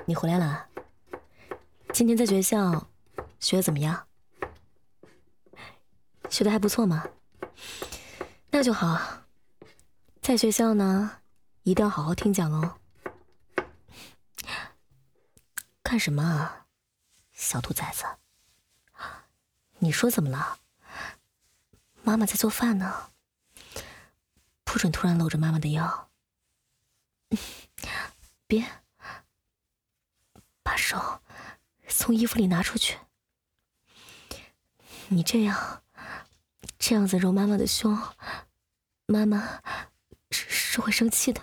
你回来了。今天在学校学得怎么样？学得还不错嘛。那就好。在学校呢，一定要好好听讲哦。干什么啊，小兔崽子？你说怎么了？妈妈在做饭呢，不准突然搂着妈妈的腰。别，把手从衣服里拿出去。你这样子揉妈妈的胸，妈妈是会生气的。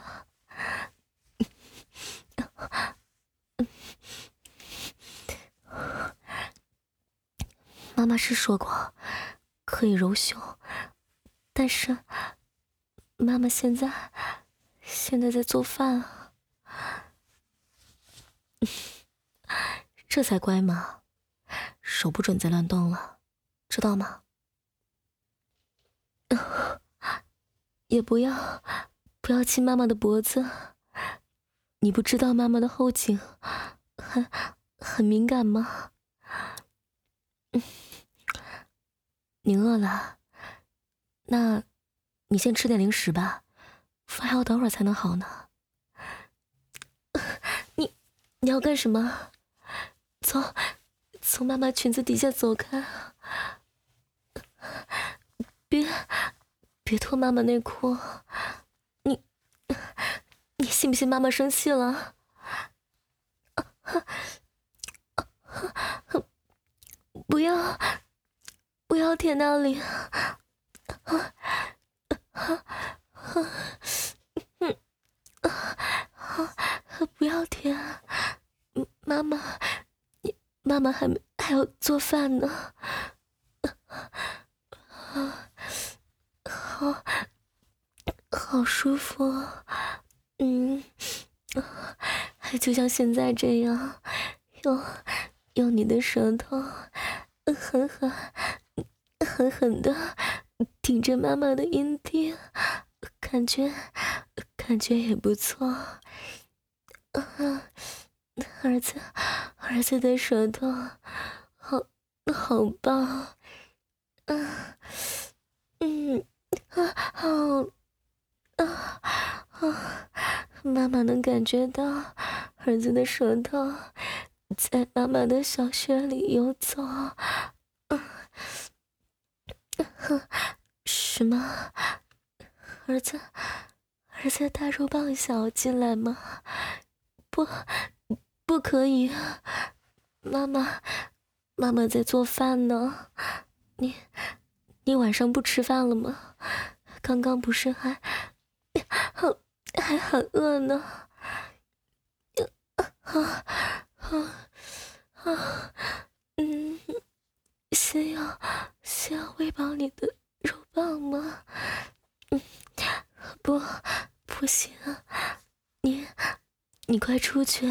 妈妈是说过可以揉胸，但是妈妈现在在做饭啊。这才乖嘛，手不准再乱动了，知道吗？也不要亲妈妈的脖子，你不知道妈妈的后颈很敏感吗？你饿了？那你先吃点零食吧，饭还要等会儿才能好呢。你要干什么？从妈妈裙子底下走开！别脱妈妈内裤！你信不信妈妈生气了？不要舔那里！不要舔！妈妈还要做饭呢。好舒服。还就像现在这样，用你的舌头狠狠的顶着妈妈的阴蒂，感觉也不错。儿子的舌头好棒。妈妈能感觉到儿子的舌头在妈妈的小穴里游走。什么？儿子大肉棒想要进来吗？不可以，妈妈在做饭呢。你晚上不吃饭了吗？刚刚不是还很饿呢。先要喂饱你的肉棒吗？不行，你快出去。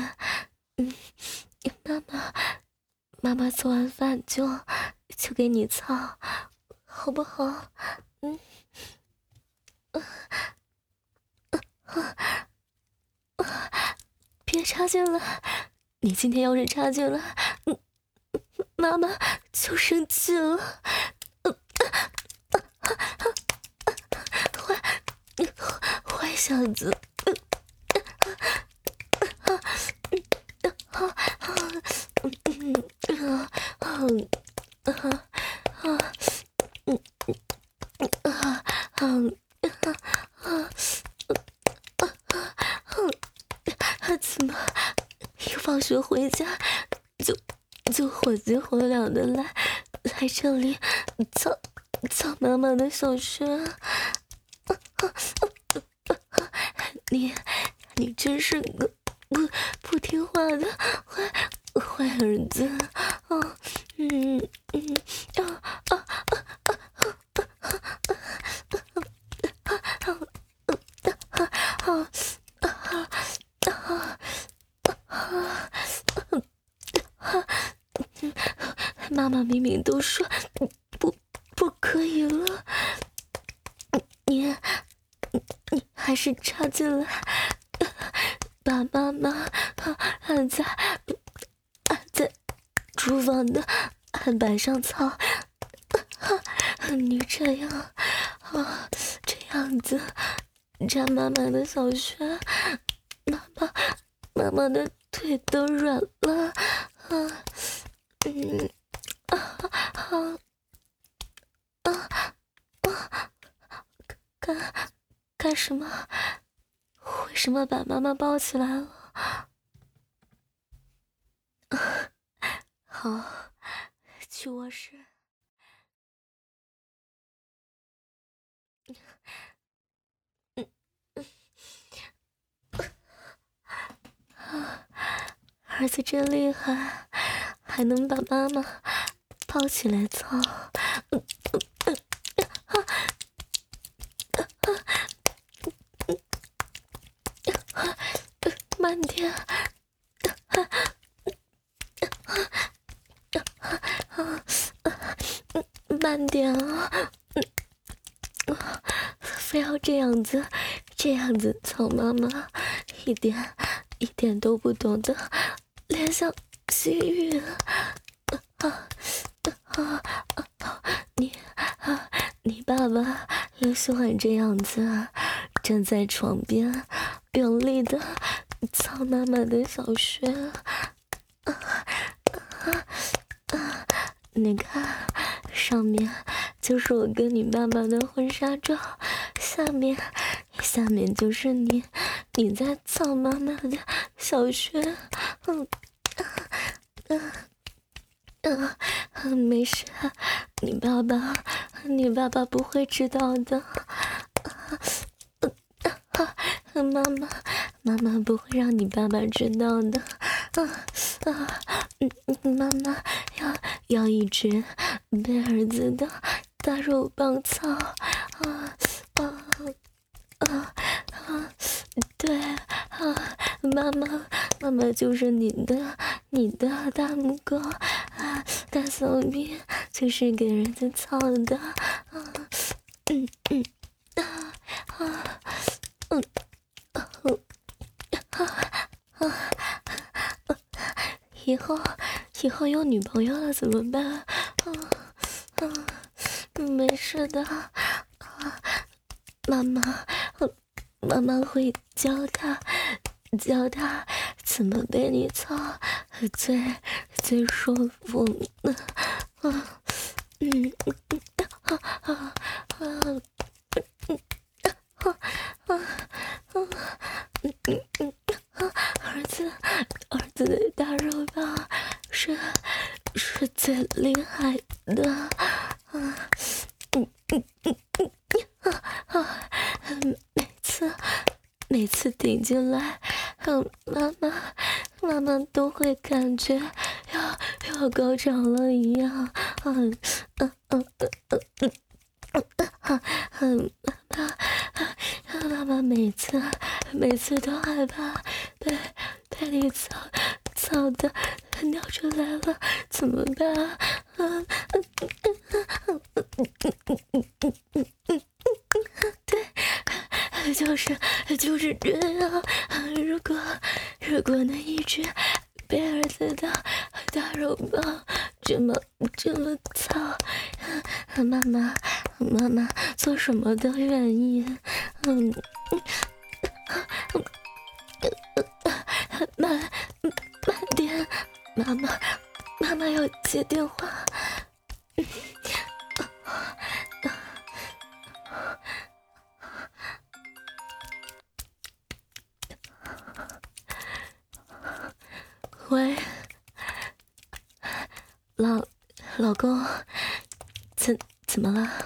妈妈做完饭就给你操，好不好？别插进来，你今天要是插进来，妈妈就生气了。坏小子。怎么一放学回家就火急火燎的来这里操妈妈的小穴？你真是个不听话的坏儿子。妈妈明明都说不可以了，你还是插进来， 把妈妈按在厨房的案板上操。你这样子扎妈妈的小穴，妈妈的腿都软了。干什么？为什么把妈妈抱起来了？好，去卧室。儿子真厉害，还能把妈妈抱起来操。慢点。慢点啊！非要这样子操妈妈，一点都不懂得怜香惜玉。你爸爸也喜欢这样子，站在床边用力的操妈妈的小穴。你看，上面就是我跟你爸爸的婚纱照，下面就是你在操妈妈的小穴。没事，你爸爸不会知道的。妈妈不会让你爸爸知道的。妈妈要一直被儿子的大肉棒操。对妈妈就是你的大拇哥，大小臂就是给儿子操的。以后有女朋友了怎么办？没事的，妈妈会教他怎么被你操最舒服呢。儿子的大肉棒是最厉害的。每次顶进来，妈妈都会感觉要高潮了一样。妈妈每次都害怕被你操的尿出来了怎么办？对，就是这样。如果能一直被儿子的大肉棒这么操，妈妈做什么都愿意。慢点，妈妈要接电话。喂，老公，怎么了？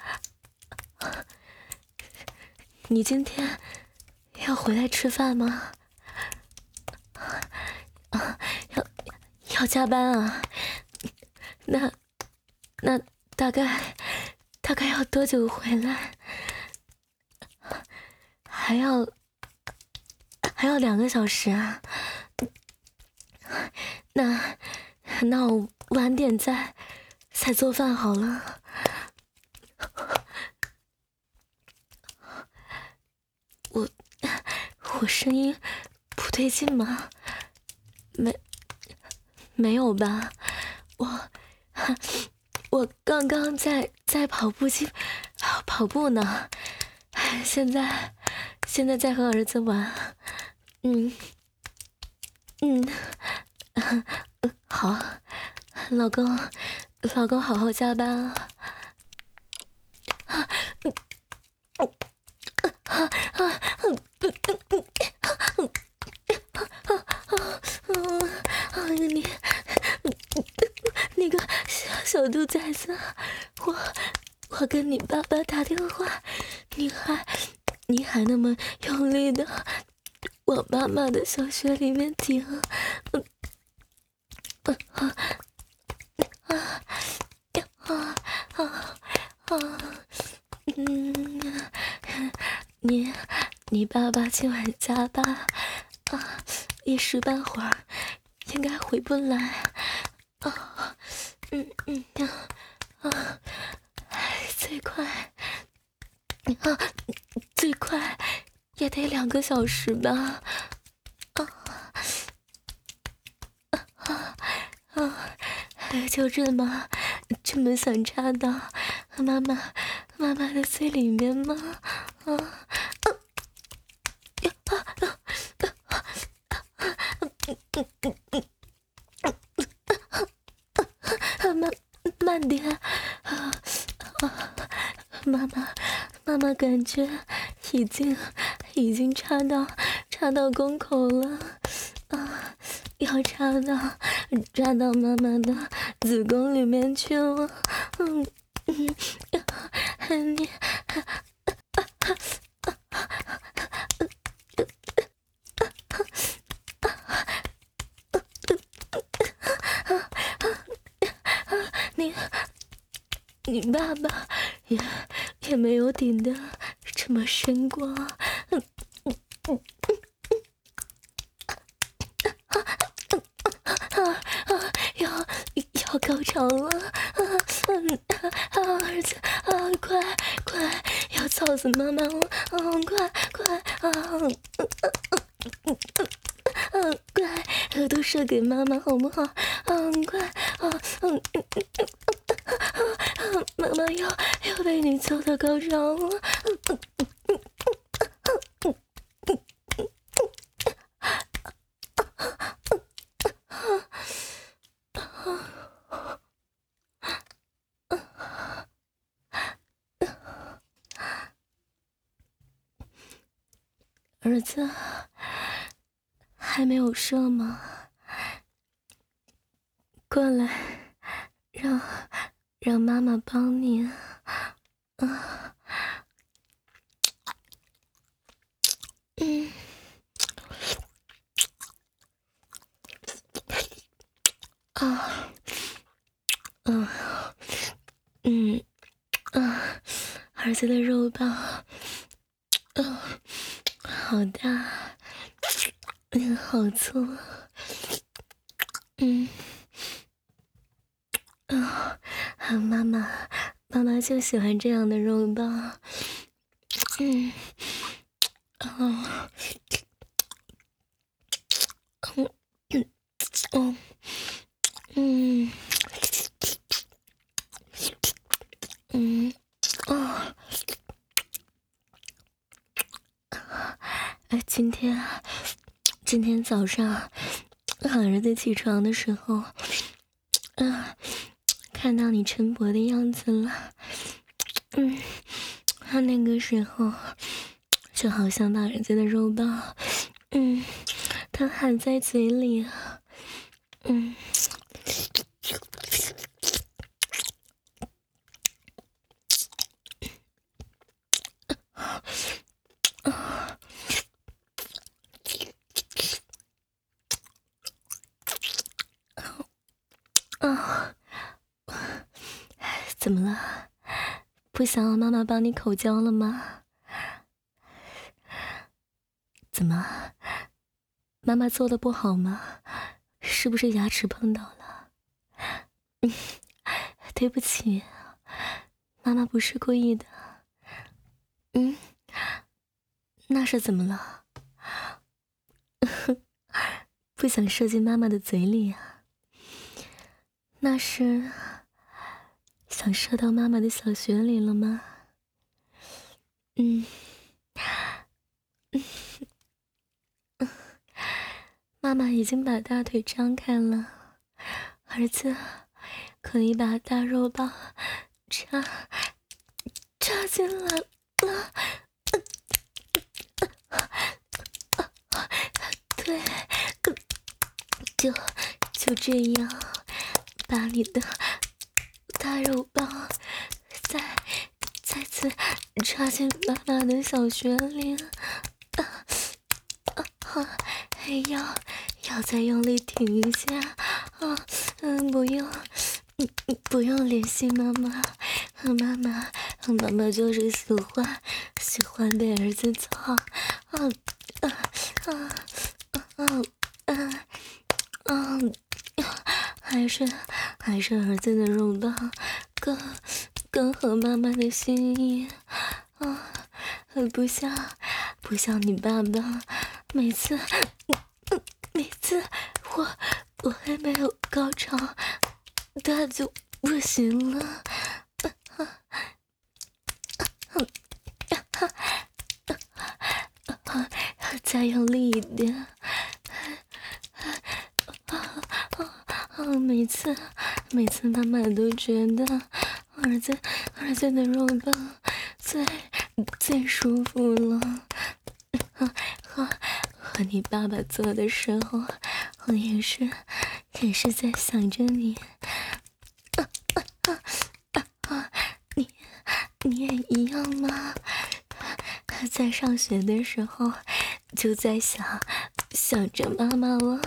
你今天要回来吃饭吗？要加班啊？那大概要多久回来？还要2个小时啊？那我晚点再做饭好了。我声音对劲吗？没有吧？我刚刚在跑步呢，现在在和儿子玩。好，老公好好加班啊。那个小兔崽子，我跟你爸爸打电话，你还那么用力的往妈妈的小穴里面顶。你爸爸今晚加班一时半会儿应该回不来最快也得2个小时吧。就这么想插到妈妈的嘴里面吗？慢点，妈妈感觉已经插到宫口了要插到妈妈的子宫里面去了。你爸爸也没有顶得这么深过。要高潮了儿子快要操死妈妈了快快都射给妈妈好不好？快妈妈要被你操到高潮了。儿子还没有射吗？过来，让妈妈帮你。儿子的肉棒，好大，好粗，妈妈就喜欢这样的肉棒，今天早上儿子起床的时候，看到你陈勃的样子了，他那个时候就好像把儿子的肉棒，他含在嘴里，怎么了？不想要妈妈帮你口交了吗？怎么？妈妈做的不好吗？是不是牙齿碰到了？对不起，妈妈不是故意的。那是怎么了？ 不想射进妈妈的嘴里啊？那是想射到妈妈的小穴里了吗？妈妈已经把大腿张开了，儿子可以把大肉棒插进来了。对，就这样，把你的大肉棒再次插进妈妈的小穴里，还要再用力挺一下啊！不用联系妈妈，妈妈就是喜欢被儿子操，还是儿子的肉棒更合妈妈的心意啊！不像你爸爸，每次我还没有高潮，他就不行了。再用力一点。每次妈妈都觉得儿子的肉棒最舒服了。和你爸爸做的时候，我也是在想着你。你也一样吗？在上学的时候就在想着妈妈了。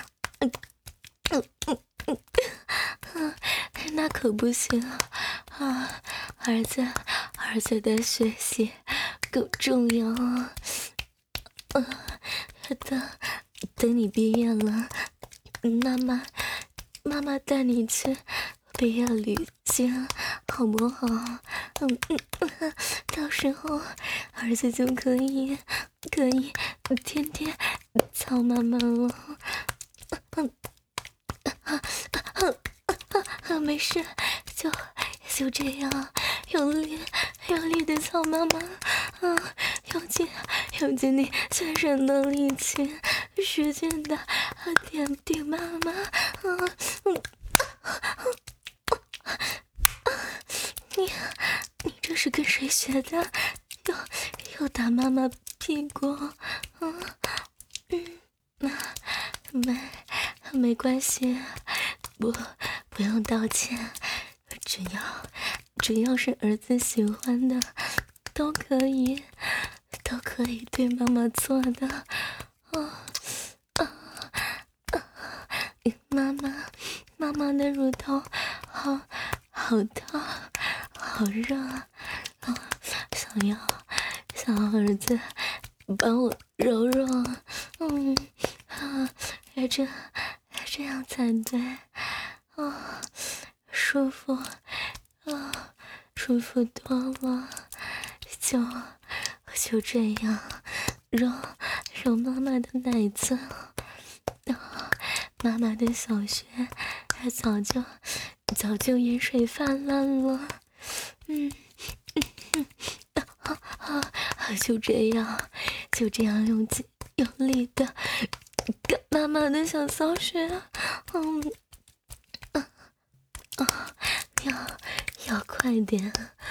那可不行啊！儿子的学习更重要啊！等你毕业了，妈妈带你去毕业旅行，好不好？到时候儿子就可以天天操妈妈了。没事，就这样用力的操妈妈，用尽你全身的力气，使劲的点顶妈妈。你这是跟谁学的？又打妈妈屁股？没关系，不用道歉，只要是儿子喜欢的，都可以对妈妈做的。妈妈的乳头好烫，好热，想要儿子帮我揉揉，这样才对，舒服多了，就这样揉妈妈的奶子，妈妈的小穴早就盐水泛滥了，就这样用力的干妈妈的小骚穴，要快点，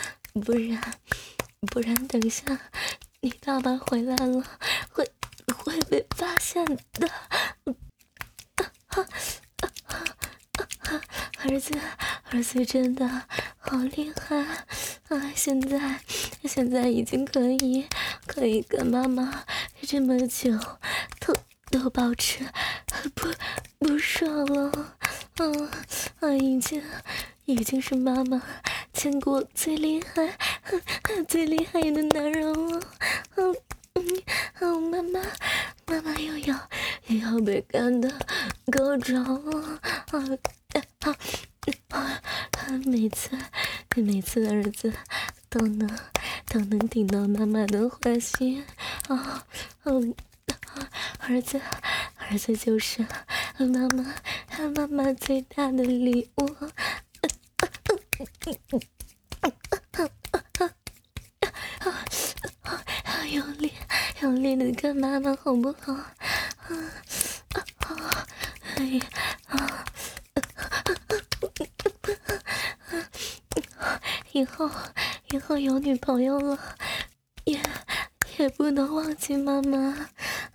不然等下你爸爸回来了会被发现的。儿子真的好厉害啊！现在已经可以跟妈妈这么久都保持不射了，已经是妈妈见过最厉害的男人了。妈妈又要被干的高潮了。每次儿子都能顶到妈妈的欢心啊！儿儿子就是妈妈最大的礼物。用力的跟妈妈好不好？以后有女朋友了，也不能忘记妈妈。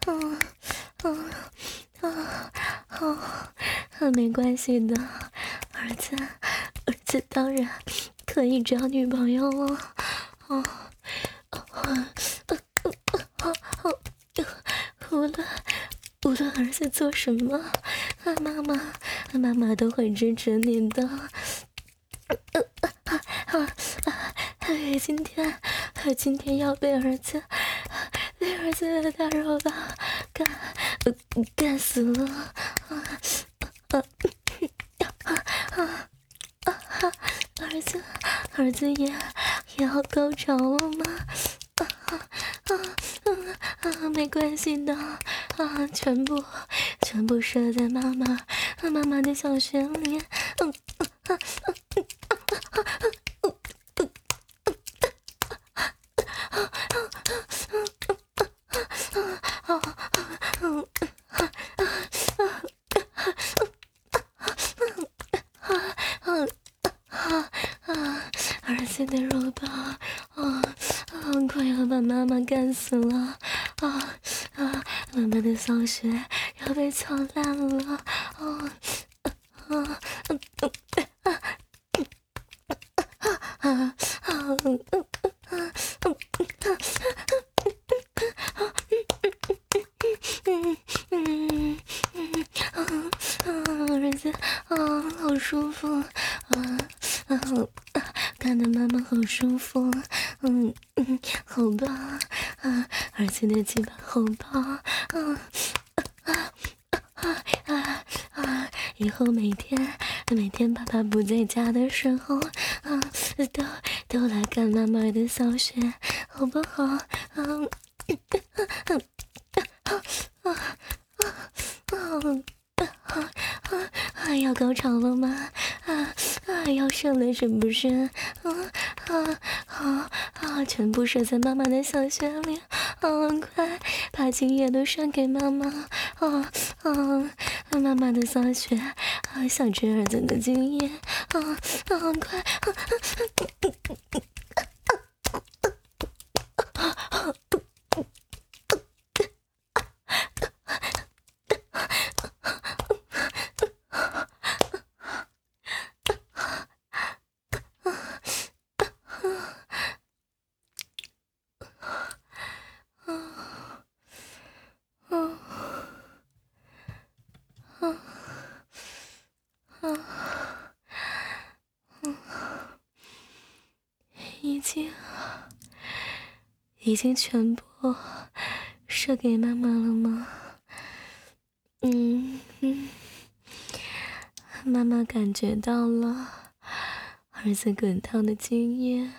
没关系的，儿子当然可以找女朋友了。无论儿子做什么，妈妈都会支持你的。今天要被儿子的大肉棒干死了。儿子也要高潮了吗？没关系的，全部射在妈妈的小穴里。儿子的肉棒快要把妈妈干死了。妈妈的小穴要被操烂了。儿子好舒服。看得妈妈好舒服。好棒。儿子的鸡巴好棒。以后每天爸爸不在家的时候，都来干妈妈的小穴，好不好？要高潮了吗？要射了是不是？全部射在妈妈的小穴里。快把精液都上给妈妈。妈妈的小穴想吃儿子的精液。快。已经全部射给妈妈了吗？妈妈感觉到了儿子滚烫的精液。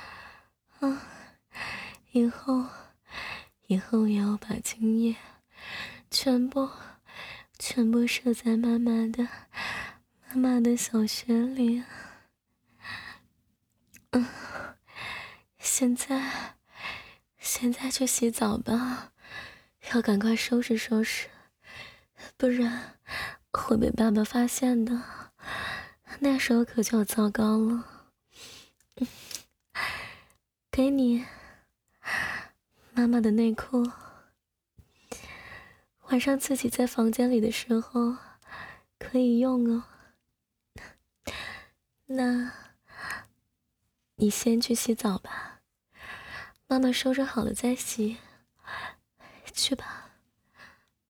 以后也要把精液全部射在妈妈的小穴里。现在去洗澡吧，要赶快收拾收拾，不然会被爸爸发现的，那时候可就糟糕了。给你妈妈的内裤，晚上自己在房间里的时候可以用哦。那你先去洗澡吧，妈妈收拾好了再洗，去吧。